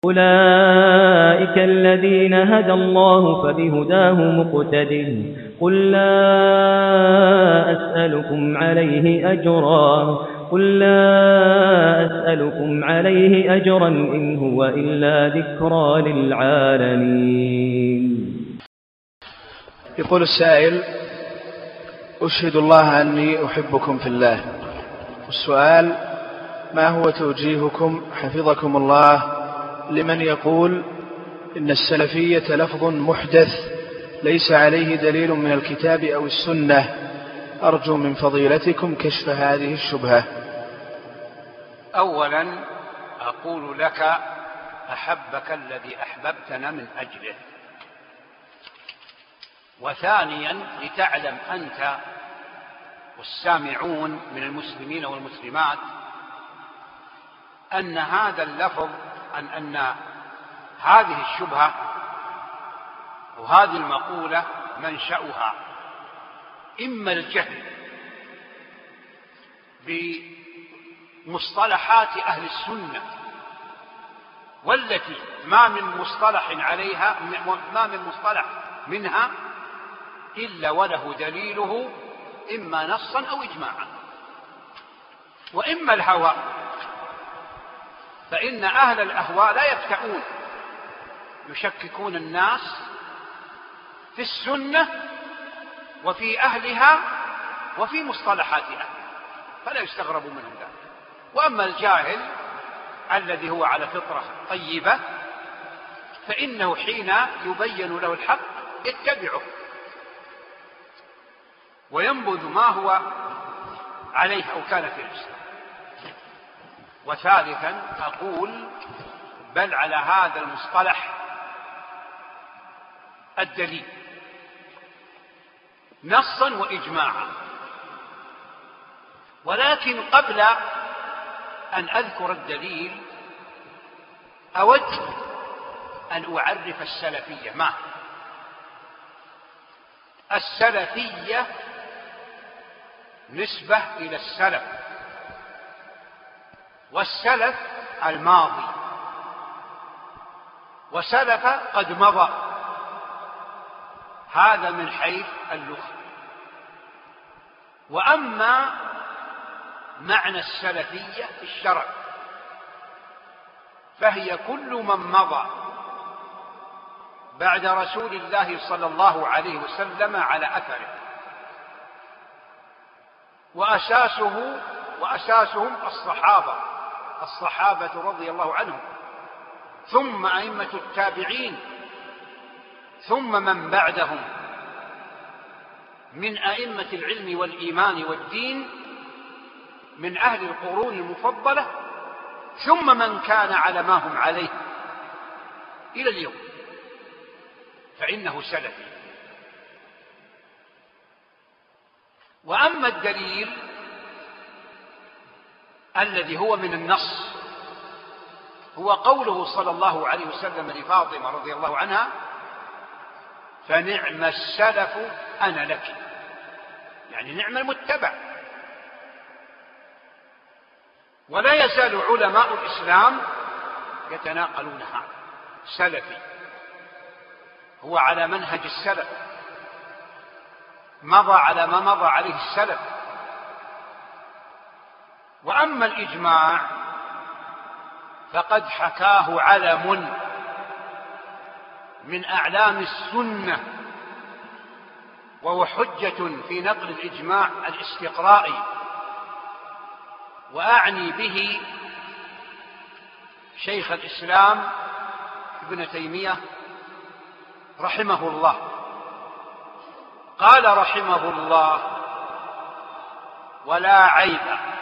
أولئك الذين هدى الله فبهداه مقتده قل لا أسألكم عليه أجرا إن هو إلا ذكرى للعالمين. يقول السائل: أشهد الله أني أحبكم في الله. السؤال: ما هو توجيهكم حفظكم الله لمن يقول إن السلفية لفظ محدث ليس عليه دليل من الكتاب أو السنة؟ أرجو من فضيلتكم كشف هذه الشبهة. أولا أقول لك: أحبك الذي أحببتنا من أجله. وثانيا لتعلم أنت والسامعون من المسلمين والمسلمات أن هذا اللفظ أن هذه الشبهة وهذه المقولة منشأها إما الجهل بمصطلحات أهل السنة، والتي ما من مصطلح منها إلا وله دليله إما نصا أو إجماعا، وإما الهوى، فإن أهل الأهواء لا يفتعون، يشككون الناس في السنة وفي أهلها وفي مصطلحاتها، فلا يستغرب منهم ذلك. وأما الجاهل الذي هو على فطرة طيبة فإنه حين يبين له الحق يتبعه وينبذ ما هو عليه أو كان في الإسلام. وثالثا أقول: بل على هذا المصطلح الدليل نصا وإجماعا. ولكن قبل أن أذكر الدليل أود أن أعرف السلفية. ما السلفية؟ نسبة إلى السلف، والسلف الماضي، وسلف قد مضى، هذا من حيث اللغة. وأما معنى السلفية في الشرع فهي كل من مضى بعد رسول الله صلى الله عليه وسلم على أثره، وأساسهم الصحابة رضي الله عنهم، ثم أئمة التابعين، ثم من بعدهم من أئمة العلم والإيمان والدين من أهل القرون المفضلة، ثم من كان على ما هم عليه إلى اليوم، فإنه سلفي. وأما الدليل الذي هو من النص هو قوله صلى الله عليه وسلم لفاطمة رضي الله عنها: فنعم السلف أنا لك، يعني نعم المتبع. ولا يزال علماء الإسلام يتناقلون هذا. سلفي هو على منهج السلف، مضى على ما مضى عليه السلف. وأما الإجماع فقد حكاه علم من أعلام السنة، وهو حجة في نقل الإجماع الاستقرائي، وأعني به شيخ الإسلام ابن تيمية رحمه الله. قال رحمه الله: ولا عيب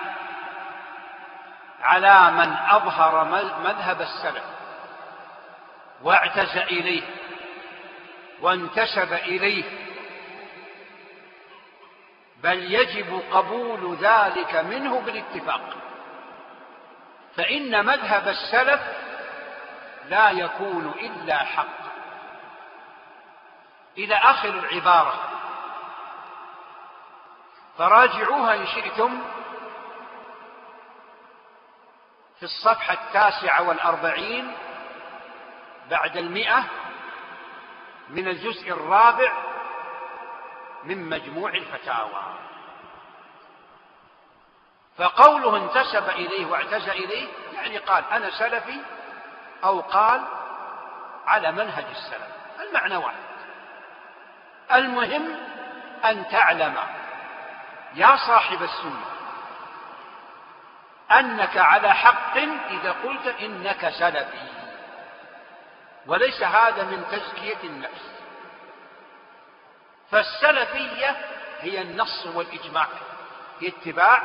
على من أظهر مذهب السلف واعتز إليه وانتسب إليه، بل يجب قبول ذلك منه بالاتفاق، فإن مذهب السلف لا يكون إلا حق. إلى آخر العبارة، فراجعوها إن شئتم في الصفحة 49 بعد 100 من الجزء الرابع من مجموع الفتاوى. فقوله انتسب إليه واعتزى إليه يعني قال أنا سلفي، أو قال على منهج السلف، المعنى واحد. المهم أن تعلم يا صاحب السنة أنك على حق إذا قلت إنك سلفي، وليس هذا من تزكية النفس. فالسلفية هي النص والإجماع، هي اتباع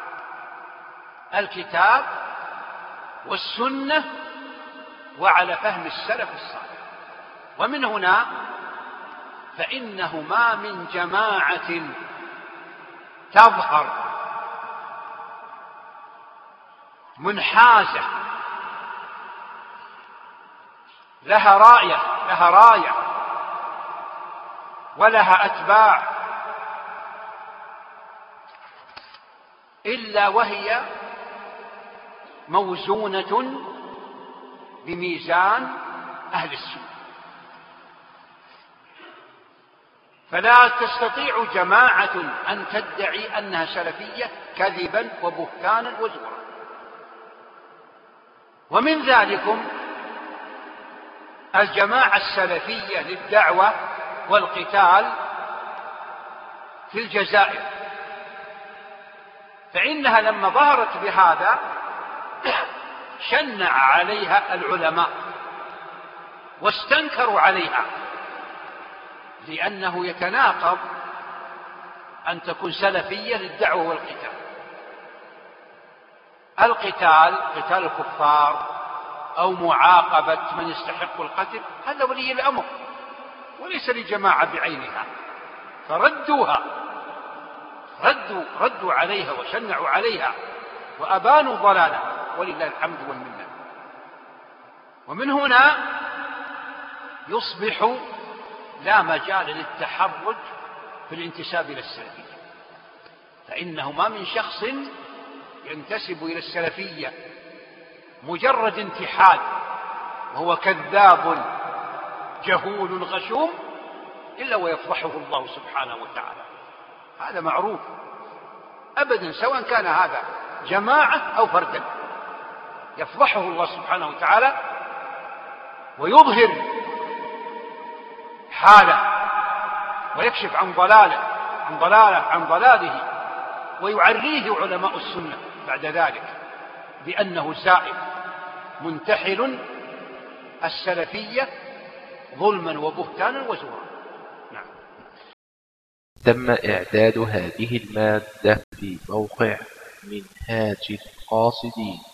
الكتاب والسنة وعلى فهم السلف الصالح. ومن هنا فإنه ما من جماعة تظهر منحازة لها راية ولها أتباع إلا وهي موزونة بميزان أهل السنة. فلا تستطيع جماعة أن تدعي أنها سلفية كذبا وبهتانا وزورا. ومن ذلكم الجماعة السلفية للدعوة والقتال في الجزائر، فإنها لما ظهرت بهذا شنع عليها العلماء واستنكروا عليها، لأنه يتناقض أن تكون سلفية للدعوة والقتال. القتال قتال الكفار أو معاقبة من يستحق القتل هذا ولي الأمر وليس لجماعة بعينها، فردوها، ردوا عليها وشنعوا عليها وأبانوا ضلالها ولله الحمد والمنة. ومن هنا يصبح لا مجال للتحرج في الانتساب إلى السلفية، فإنه ما من شخص ينتسب إلى السلفية مجرد انتحال وهو كذاب جهول غشوم إلا ويفضحه الله سبحانه وتعالى. هذا معروف أبدا، سواء كان هذا جماعة أو فردا، يفضحه الله سبحانه وتعالى ويظهر حاله ويكشف عن ضلاله ويعريه علماء السنة بعد ذلك بأنه زائف منتحل السلفية ظلما وبهتانا وزورا. نعم. تم إعداد هذه المادة في موقع منهاج القاصدين.